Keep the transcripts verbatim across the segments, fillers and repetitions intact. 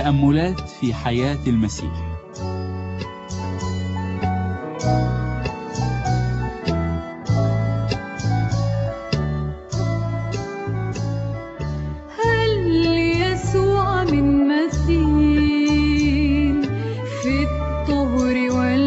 تأملات في حياة المسيح. هل يسوع من مثيل في الطهر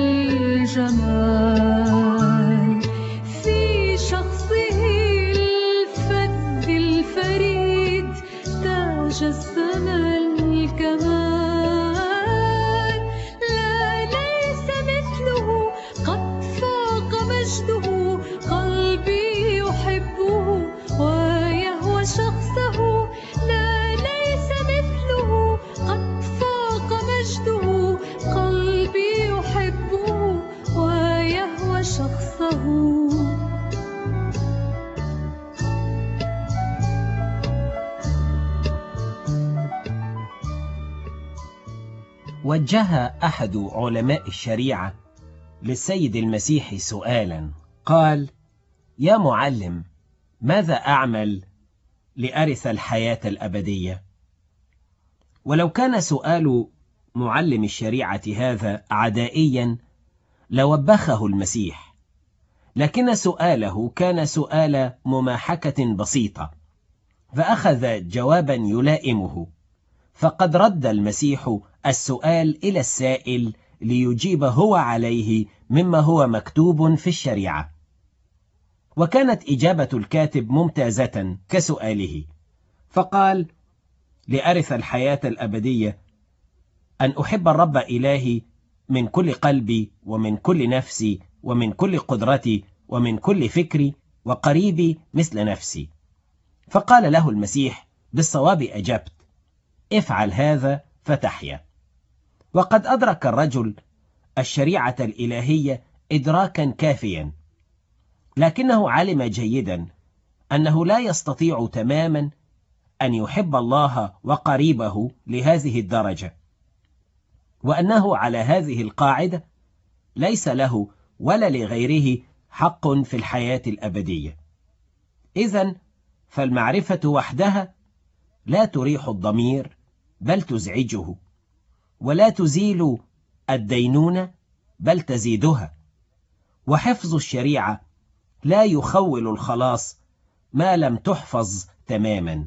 والجمال، في شخصه الفذ الفريد تاج السما الكمال، لا ليس مثله قد فاق مجده، قلبي يحبه ويهوى شخصه، لا ليس مثله قد فاق مجده، قلبي يحبه ويهوى شخصه. وجه أحد علماء الشريعة للسيد المسيح سؤالا، قال: يا معلم، ماذا أعمل لأرث الحياة الأبدية؟ ولو كان سؤال معلم الشريعة هذا عدائيا لوبخه المسيح، لكن سؤاله كان سؤال مماحكة بسيطة، فأخذ جوابا يلائمه، فقد رد المسيح السؤال إلى السائل ليجيب هو عليه مما هو مكتوب في الشريعة. وكانت إجابة الكاتب ممتازة كسؤاله، فقال: لأرث الحياة الأبدية أن أحب الرب إلهي من كل قلبي ومن كل نفسي ومن كل قدرتي ومن كل فكري، وقريبي مثل نفسي. فقال له المسيح: بالصواب أجبت، افعل هذا فتحيا. وقد أدرك الرجل الشريعة الإلهية إدراكا كافيا، لكنه علم جيدا أنه لا يستطيع تماما أن يحب الله وقريبه لهذه الدرجة، وأنه على هذه القاعدة ليس له ولا لغيره حق في الحياة الأبدية. إذن فالمعرفة وحدها لا تريح الضمير، بل تزعجه، ولا تزيل الدينونة، بل تزيدها. وحفظ الشريعة لا يخول الخلاص ما لم تحفظ تماما.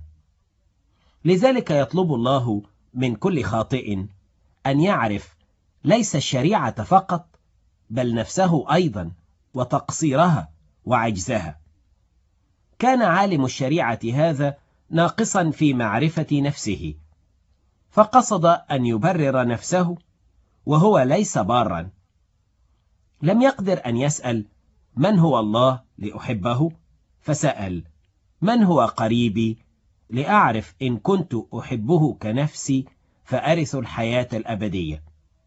لذلك يطلب الله من كل خاطئ أن يعرف ليس الشريعة فقط، بل نفسه أيضا، وتقصيرها وعجزها. كان عالم الشريعة هذا ناقصا في معرفة نفسه، فقصد أن يبرر نفسه وهو ليس بارا. لم يقدر أن يسأل من هو الله لأحبه، فسأل من هو قريبي لأعرف إن كنت أحبه كنفسي فأرث الحياة الأبدية.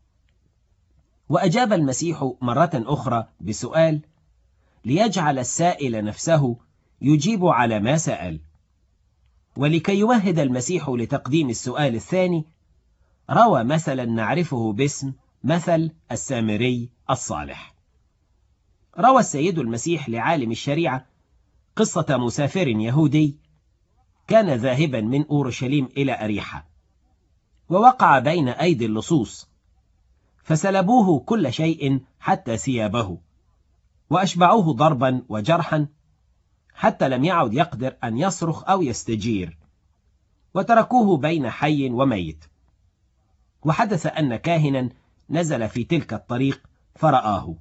وأجاب المسيح مرة أخرى بسؤال ليجعل السائل نفسه يجيب على ما سأل. ولكي يمهد المسيح لتقديم السؤال الثاني، روى مثلا نعرفه باسم مثل السامري الصالح. روى السيد المسيح لعالم الشريعة قصة مسافر يهودي كان ذاهبا من أورشليم إلى أريحة، ووقع بين أيدي اللصوص، فسلبوه كل شيء حتى ثيابه، وأشبعوه ضربا وجرحا حتى لم يعد يقدر أن يصرخ أو يستجير، وتركوه بين حي وميت. وحدث أن كاهنا نزل في تلك الطريق فرآه.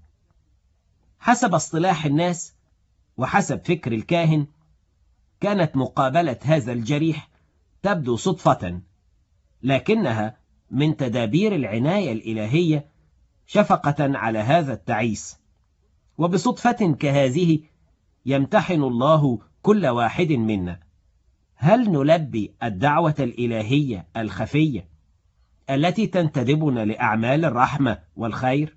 حسب اصطلاح الناس وحسب فكر الكاهن، كانت مقابلة هذا الجريح تبدو صدفة، لكنها من تدابير العناية الإلهية شفقة على هذا التعيس. وبصدفة كهذه يمتحن الله كل واحد منا، هل نلبي الدعوة الإلهية الخفية التي تنتدبنا لأعمال الرحمة والخير؟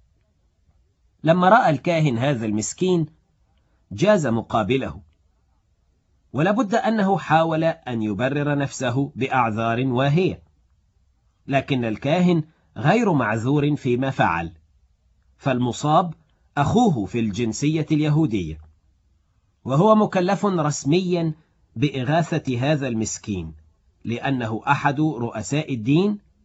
لما رأى الكاهن هذا المسكين جاز مقابله، ولابد أنه حاول أن يبرر نفسه بأعذار واهية، لكن الكاهن غير معذور فيما فعل، فالمصاب أخوه في الجنسية اليهودية، وهو مكلف رسميا بإغاثة هذا المسكين، لأنه أحد رؤساء الدين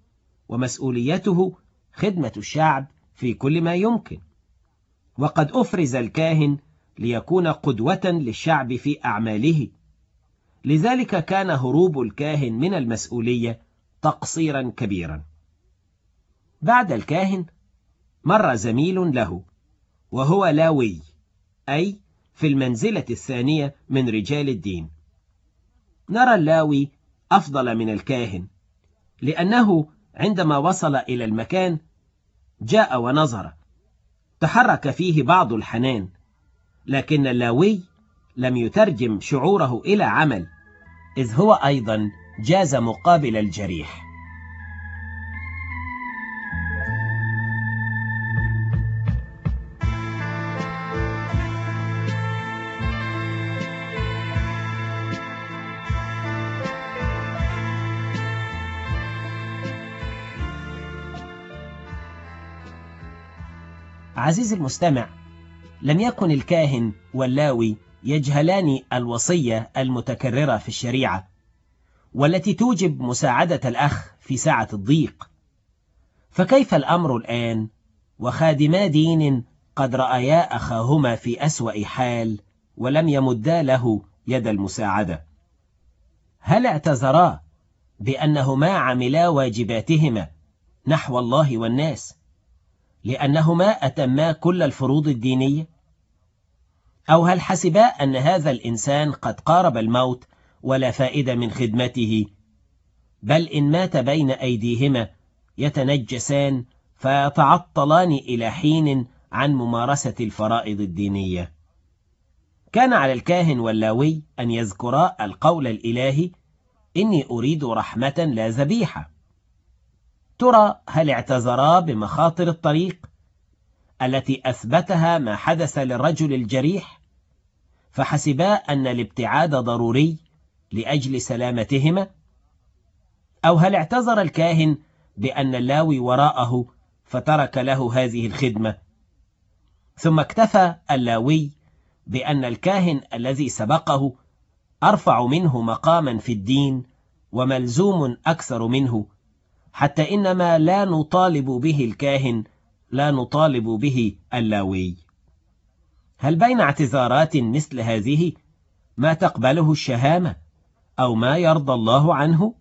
ومسؤوليته خدمة الشعب في كل ما يمكن. وقد أفرز الكاهن ليكون قدوة للشعب في أعماله، لذلك كان هروب الكاهن من المسؤولية تقصيرا كبيرا. بعد الكاهن مر زميل له وهو لاوي، أي في المنزلة الثانية من رجال الدين. نرى اللاوي أفضل من الكاهن، لأنه عندما وصل إلى المكان جاء ونظر، تحرك فيه بعض الحنان، لكن اللاوي لم يترجم شعوره إلى عمل، إذ هو أيضا جاز مقابل الجريح. عزيزي المستمع، لم يكن الكاهن واللاوي يجهلان الوصية المتكررة في الشريعة، والتي توجب مساعدة الأخ في ساعة الضيق. فكيف الأمر الآن وخادما دين قد رأيا أخاهما في أسوأ حال ولم يمدا له يد المساعدة؟ هل اعتذرا بأنهما عملا واجباتهما نحو الله والناس لأنهما أتما كل الفروض الدينية؟ أو هل حسبا أن هذا الإنسان قد قارب الموت ولا فائدة من خدمته، بل إن مات بين أيديهما يتنجسان فيتعطلان إلى حين عن ممارسة الفرائض الدينية؟ كان على الكاهن واللاوي أن يذكرا القول الإلهي: إني أريد رحمة لا ذبيحة. ترى هل اعتذرا بمخاطر الطريق التي أثبتها ما حدث للرجل الجريح، فحسبا أن الابتعاد ضروري لأجل سلامتهما؟ أو هل اعتذر الكاهن بأن اللاوي وراءه فترك له هذه الخدمة، ثم اكتفى اللاوي بأن الكاهن الذي سبقه أرفع منه مقاما في الدين وملزوم أكثر منه، حتى إنما لا نطالب به الكاهن لا نطالب به اللاوي؟ هل بين اعتذارات مثل هذه ما تقبله الشهامة أو ما يرضى الله عنه؟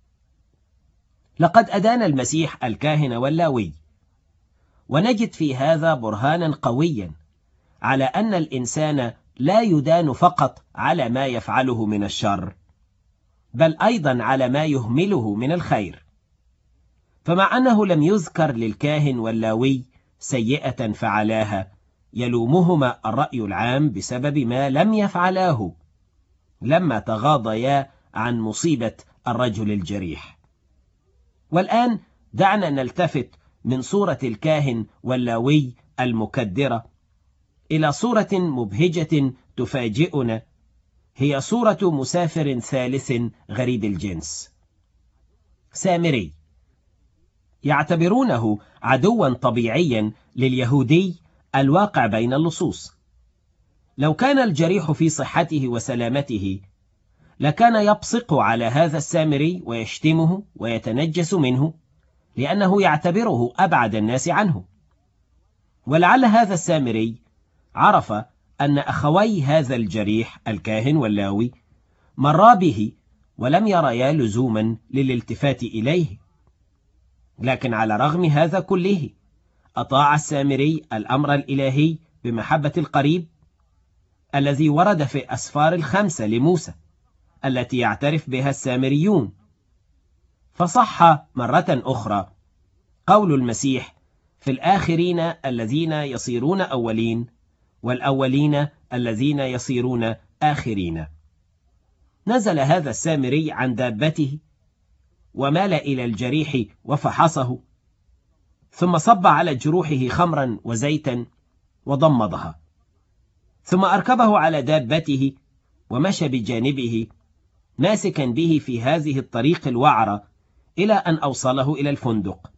لقد أدان المسيح الكاهن واللاوي، ونجد في هذا برهانا قويا على أن الإنسان لا يدان فقط على ما يفعله من الشر، بل أيضا على ما يهمله من الخير. فمع أنه لم يذكر للكاهن واللاوي سيئة فعلاها يلومهما الرأي العام بسبب ما لم يفعلاه لما تغاضيا عن مصيبة الرجل الجريح. والآن دعنا نلتفت من صورة الكاهن واللاوي المكدرة إلى صورة مبهجة تفاجئنا، هي صورة مسافر ثالث غريب الجنس، سامري، يعتبرونه عدوا طبيعيا لليهودي الواقع بين اللصوص. لو كان الجريح في صحته وسلامته لكان يبصق على هذا السامري ويشتمه ويتنجس منه، لأنه يعتبره أبعد الناس عنه. ولعل هذا السامري عرف أن أخوي هذا الجريح الكاهن واللاوي مرا به ولم يريا لزوما للالتفات إليه، لكن على رغم هذا كله أطاع السامري الأمر الإلهي بمحبة القريب الذي ورد في الأسفار الخمسة لموسى التي يعترف بها السامريون. فصح مرة أخرى قول المسيح: في الآخرين الذين يصيرون أولين، والأولين الذين يصيرون آخرين. نزل هذا السامري عن دابته ومال إلى الجريح وفحصه، ثم صب على جروحه خمرا وزيتا وضمضها، ثم أركبه على دابته ومشى بجانبه ماسكا به في هذه الطريق الوعرة إلى أن أوصله إلى الفندق.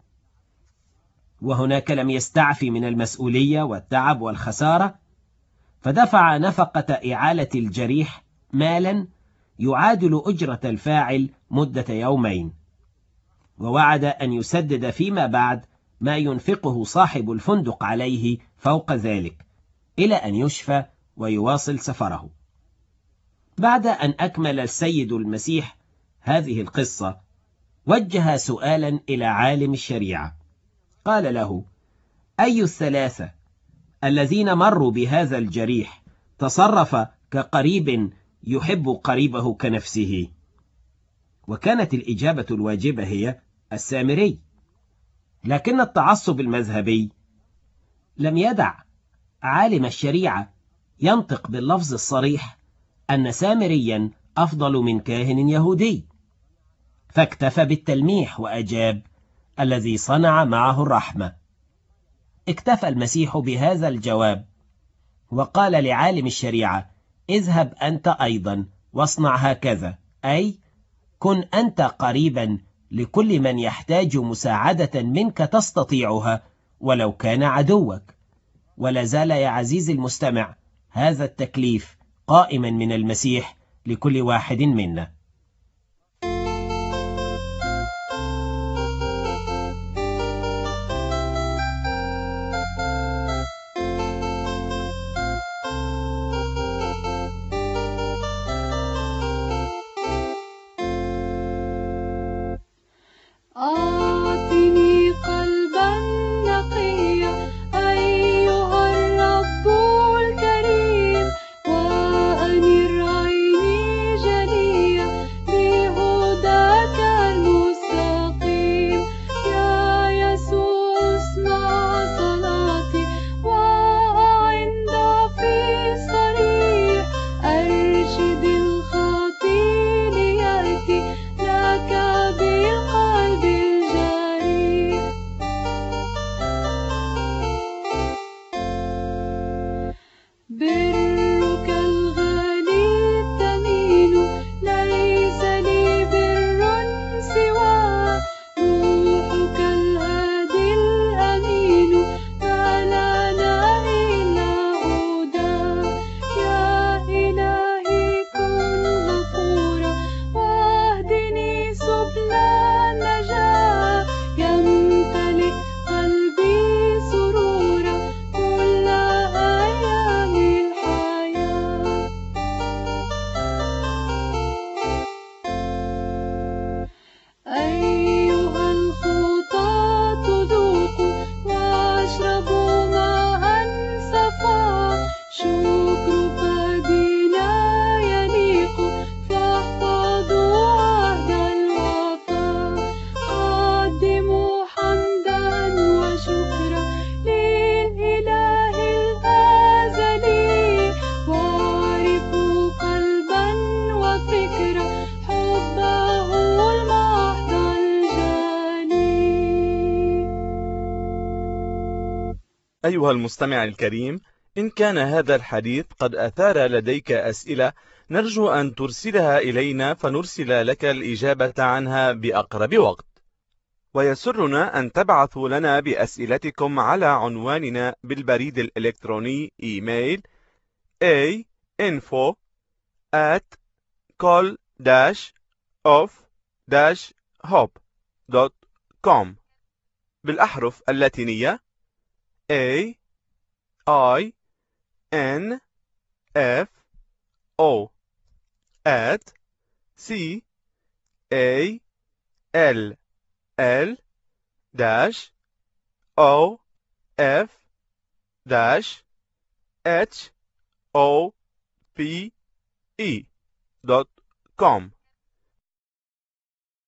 وهناك لم يستعفي من المسؤولية والتعب والخسارة، فدفع نفقة إعالة الجريح مالا يعادل أجرة الفاعل مدة يومين. ووعد أن يسدد فيما بعد ما ينفقه صاحب الفندق عليه فوق ذلك، إلى أن يشفى ويواصل سفره. بعد أن أكمل السيد المسيح هذه القصة، وجه سؤالا إلى عالم الشريعة، قال له: أي الثلاثة الذين مروا بهذا الجريح تصرف كقريب يحب قريبه كنفسه؟ وكانت الإجابة الواجبة هي السامري. لكن التعصب المذهبي لم يدع عالم الشريعة ينطق باللفظ الصريح أن سامريا أفضل من كاهن يهودي، فاكتفى بالتلميح وأجاب: الذي صنع معه الرحمة. اكتفى المسيح بهذا الجواب وقال لعالم الشريعة: اذهب أنت أيضا واصنع هكذا، أي كن أنت قريبا لكل من يحتاج مساعدة منك تستطيعها ولو كان عدوك. ولا زال يا عزيزي المستمع هذا التكليف قائما من المسيح لكل واحد منا. أعطني قلبا نقيا أيها الرب الكريم، وأنر عيني جليا بهداك المستقيم. يا يسوع اسمع صلاتي وأعن ضعفي الصريح، أرشد الخاطي ليأتي لك بالقلب الجريح. برك الغالي الثمين ليس لي بر سواه، روحك الهادي الأمين ما لنا إلا هداه. يا إلهي كن غفورا واهدني سبل النجاة، يمتلئ قلبي سرورا كل أيام الحياة. أيها الخطاة ذوقوا واشربوا ماء صفا، شكرك بنا يليق فاحفظوا عهد الوفا. قدموا حمدا وشكرا للإله الأزلي، واعرفوا قلبا وفكرا حبه المحض الجلي. أيها المستمع الكريم، إن كان هذا الحديث قد أثار لديك أسئلة، نرجو أن ترسلها إلينا فنرسل لك الإجابة عنها بأقرب وقت. ويسرنا أن تبعثوا لنا بأسئلتكم على عنواننا بالبريد الإلكتروني إيميل a info at col dash of dash hope dot com بالأحرف اللاتينية A I N F O at C A L L dash O F dash H O P E dot com.